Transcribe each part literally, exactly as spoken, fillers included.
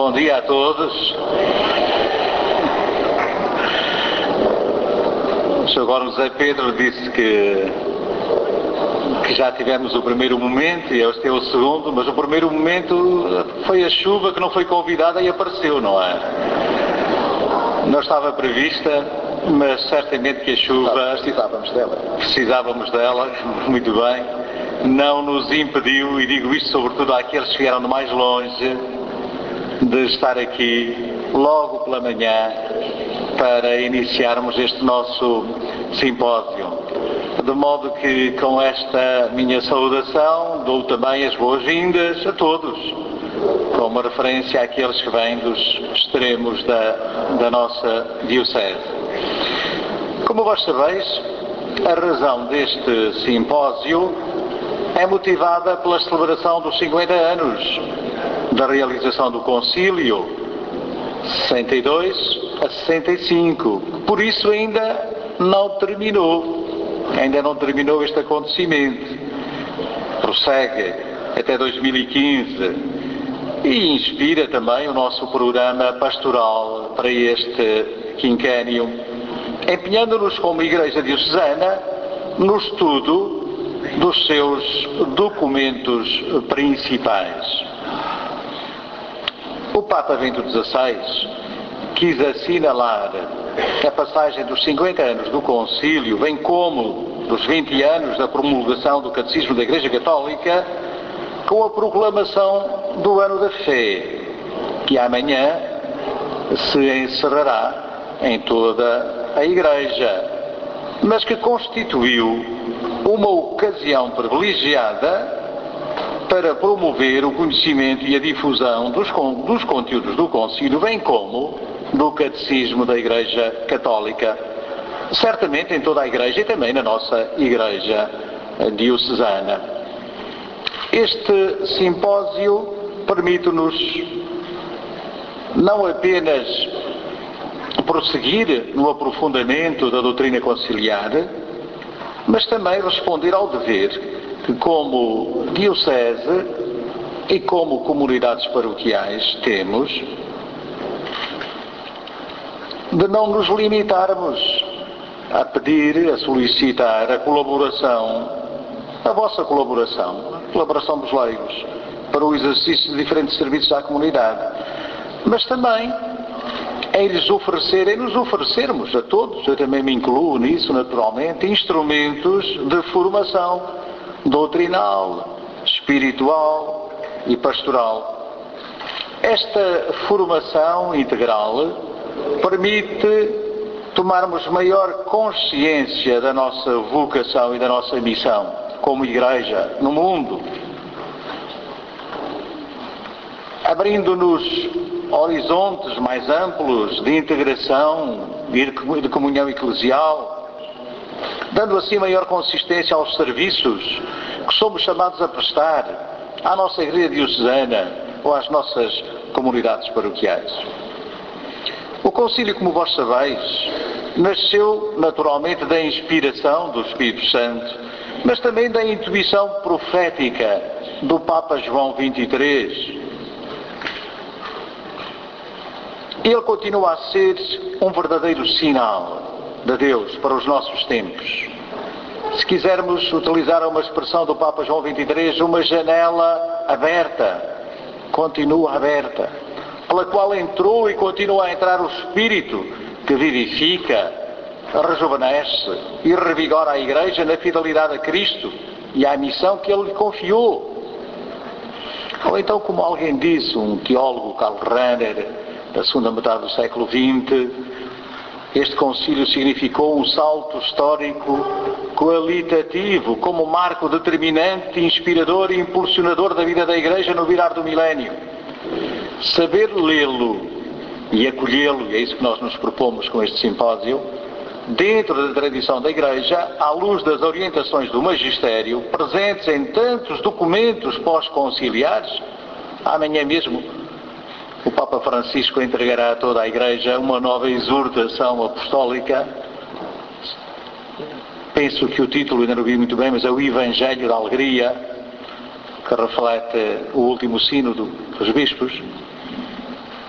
Bom dia a todos. O senhor Agora José Pedro disse que, que já tivemos o primeiro momento e este é o segundo, mas o primeiro momento foi a chuva que não foi convidada e apareceu, não é? Não estava prevista, mas certamente que a chuva... Precisávamos dela. Precisávamos dela, muito bem. Não nos impediu, e digo isto sobretudo àqueles que vieram de mais longe, de estar aqui logo pela manhã para iniciarmos este nosso simpósio. De modo que com esta minha saudação dou também as boas-vindas a todos, com uma referência àqueles que vêm dos extremos da, da nossa diocese. Como vós sabeis, a razão deste simpósio é motivada pela celebração dos cinquenta anos da realização do Concílio, sessenta e dois a sessenta e cinco. Por isso ainda não terminou, ainda não terminou este acontecimento. Prossegue até dois mil e quinze e inspira também o nosso programa pastoral para este quinquênio, empenhando-nos como Igreja Diocesana no estudo dos seus documentos principais. O Papa Bento dezasseis quis assinalar a passagem dos cinquenta anos do Concílio, bem como dos vinte anos da promulgação do Catecismo da Igreja Católica, com a proclamação do Ano da Fé, que amanhã se encerrará em toda a Igreja, mas que constituiu uma ocasião privilegiada para promover o conhecimento e a difusão dos, dos conteúdos do Concílio, bem como do Catecismo da Igreja Católica, certamente em toda a Igreja e também na nossa Igreja Diocesana. Este simpósio permite-nos não apenas prosseguir no aprofundamento da doutrina conciliar, mas também responder ao dever que, como diocese e como comunidades paroquiais, temos de não nos limitarmos a pedir, a solicitar a colaboração, a vossa colaboração, a colaboração dos leigos, para o exercício de diferentes serviços à comunidade, mas também em lhes oferecer, em nos oferecermos a todos, eu também me incluo nisso naturalmente, instrumentos de formação doutrinal, espiritual e pastoral. Esta formação integral permite tomarmos maior consciência da nossa vocação e da nossa missão como Igreja no mundo, abrindo-nos horizontes mais amplos de integração e de comunhão eclesial, dando assim maior consistência aos serviços que somos chamados a prestar à nossa Igreja Diocesana ou às nossas comunidades paroquiais. O Concílio, como vós sabeis, nasceu naturalmente da inspiração do Espírito Santo, mas também da intuição profética do Papa João vinte e três. Ele continua a ser um verdadeiro sinal de Deus para os nossos tempos. Se quisermos utilizar uma expressão do Papa João vinte e três, uma janela aberta, continua aberta, pela qual entrou e continua a entrar o Espírito que vivifica, rejuvenesce e revigora a Igreja na fidelidade a Cristo e à missão que Ele lhe confiou. Ou então, como alguém disse, um teólogo, Karl Rahner, da segunda metade do século vinte, este concílio significou um salto histórico qualitativo como marco determinante, inspirador e impulsionador da vida da Igreja no virar do milénio. Saber lê-lo e acolhê-lo, e é isso que nós nos propomos com este simpósio, dentro da tradição da Igreja, à luz das orientações do Magistério, presentes em tantos documentos pós-conciliares. Amanhã mesmo o Papa Francisco entregará a toda a Igreja uma nova exortação apostólica. Penso que o título ainda não vi muito bem, mas é o Evangelho da Alegria, que reflete o último sínodo dos bispos.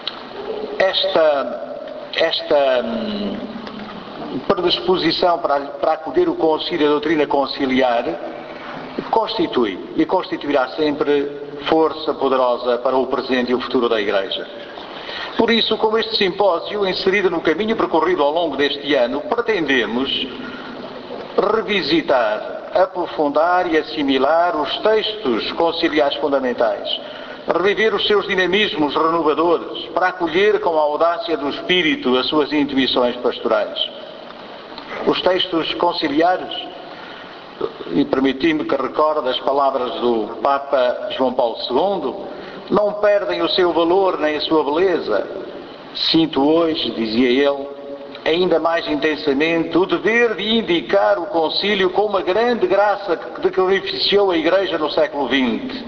esta, esta hum, predisposição para, para acolher o concílio e a doutrina conciliar constitui e constituirá sempre força poderosa para o presente e o futuro da Igreja. Por isso, com este simpósio, inserido no caminho percorrido ao longo deste ano, pretendemos revisitar, aprofundar e assimilar os textos conciliares fundamentais, reviver os seus dinamismos renovadores, para acolher com a audácia do Espírito as suas intuições pastorais. Os textos conciliares, e permiti-me que recorde as palavras do Papa João Paulo segundo, não perdem o seu valor nem a sua beleza. Sinto hoje, dizia ele, ainda mais intensamente o dever de indicar o concílio como uma grande graça de que beneficiou a Igreja no século vinte.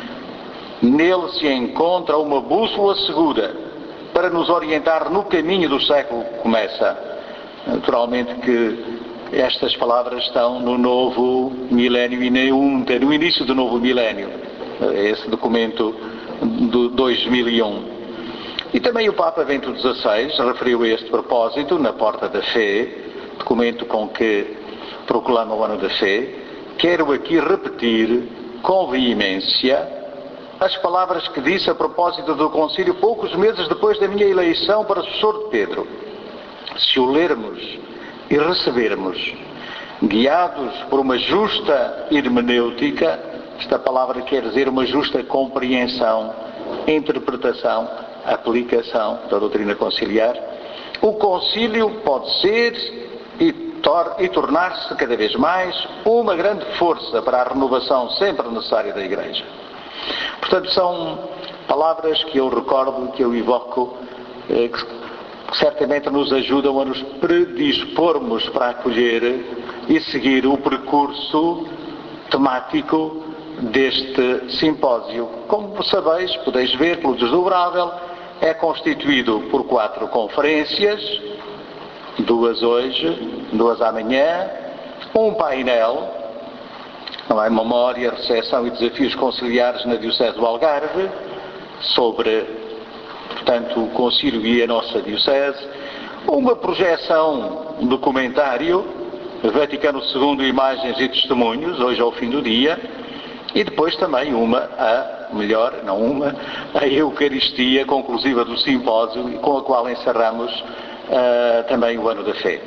Nele se encontra uma bússola segura para nos orientar no caminho do século que começa. Naturalmente que estas palavras estão no novo milénio e no início do novo milénio, esse documento do dois mil e um. E também o Papa Bento dezasseis referiu a este propósito na Porta da Fé, documento com que proclama o Ano da Fé. Quero aqui repetir com veemência as palavras que disse a propósito do concílio poucos meses depois da minha eleição para sucessor de Pedro. Se o lermos e recebermos, guiados por uma justa hermenêutica, esta palavra quer dizer uma justa compreensão, interpretação, aplicação da doutrina conciliar, o concílio pode ser e, tor- e tornar-se cada vez mais uma grande força para a renovação sempre necessária da Igreja. Portanto, são palavras que eu recordo, que eu evoco, eh, que certamente nos ajudam a nos predispormos para acolher e seguir o percurso temático deste simpósio. Como sabeis, podeis ver pelo desdobrável, é constituído por quatro conferências, duas hoje, duas amanhã, um painel, não é, memória, recepção e desafios conciliares na Diocese do Algarve, sobre, portanto, o concílio e a nossa Diocese, uma projeção, um documentário, Vaticano segundo, imagens e testemunhos, hoje ao fim do dia, e depois também uma, a, melhor, não uma, a Eucaristia conclusiva do simpósio, com a qual encerramos uh, também o Ano da Fé.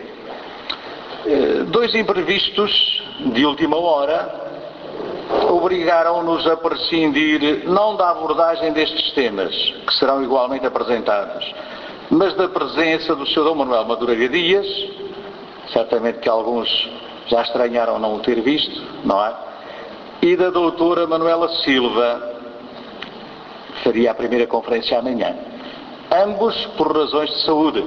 Uh, dois imprevistos de última hora obrigaram-nos a prescindir não da abordagem destes temas, que serão igualmente apresentados, mas da presença do senhor Dom Manuel Madureira Dias, certamente que alguns já estranharam não o ter visto, não é? E da doutora Manuela Silva, que faria a primeira conferência amanhã. Ambos por razões de saúde.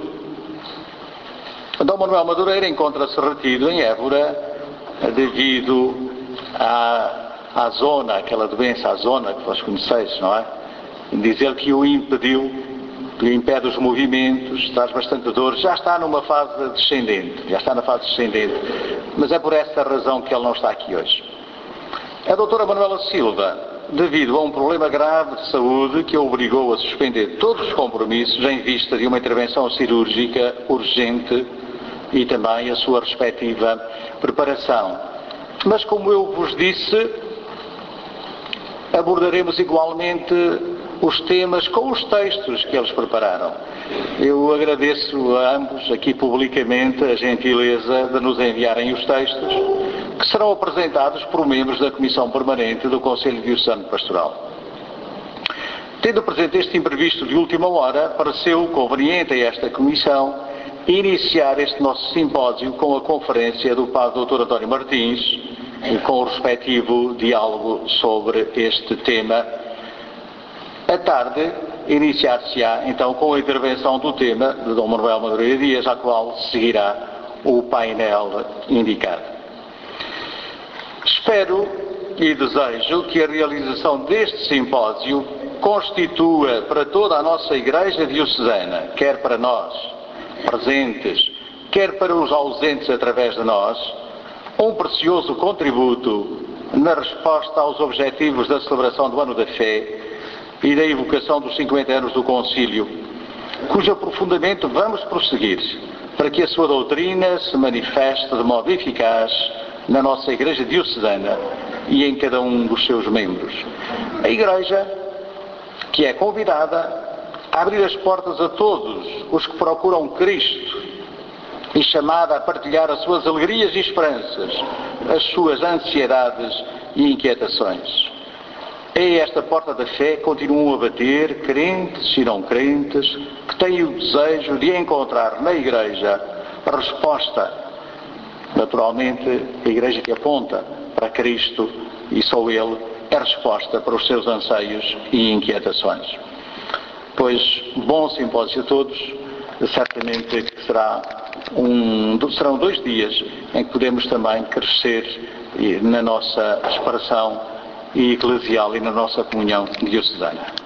Dom Manuel Madureira encontra-se retido em Évora devido à, à zona, aquela doença, a zona que vós conheceis, não é? Dizer que o impediu, que lhe impede os movimentos, traz bastante dor, já está numa fase descendente, já está na fase descendente, mas é por essa razão que ele não está aqui hoje. A doutora Manuela Silva, devido a um problema grave de saúde que a obrigou a suspender todos os compromissos em vista de uma intervenção cirúrgica urgente e também a sua respectiva preparação. Mas, como eu vos disse, abordaremos igualmente os temas com os textos que eles prepararam. Eu agradeço a ambos aqui publicamente a gentileza de nos enviarem os textos, que serão apresentados por membros da Comissão Permanente do Conselho Diocesano Pastoral. Tendo presente este imprevisto de última hora, pareceu conveniente a esta Comissão iniciar este nosso simpósio com a conferência do Padre doutor António Martins, e com o respectivo diálogo sobre este tema. À tarde, iniciar-se-á então com a intervenção do tema de Dom Manuel Madureira Dias, à qual seguirá o painel indicado. Espero e desejo que a realização deste simpósio constitua para toda a nossa Igreja Diocesana, quer para nós, presentes, quer para os ausentes através de nós, um precioso contributo na resposta aos objetivos da celebração do Ano da Fé e da evocação dos cinquenta anos do Concílio, cujo aprofundamento vamos prosseguir, para que a sua doutrina se manifeste de modo eficaz na nossa Igreja Diocesana e em cada um dos seus membros. A Igreja, que é convidada a abrir as portas a todos os que procuram Cristo e chamada a partilhar as suas alegrias e esperanças, as suas ansiedades e inquietações. É esta porta da fé que continuam a bater crentes e não crentes que têm o desejo de encontrar na Igreja a resposta. Naturalmente, a Igreja que aponta para Cristo e só Ele é a resposta para os seus anseios e inquietações. Pois, bom simpósio a todos. Certamente que será um, serão dois dias em que podemos também crescer na nossa expressão eclesial e na nossa comunhão diocesana.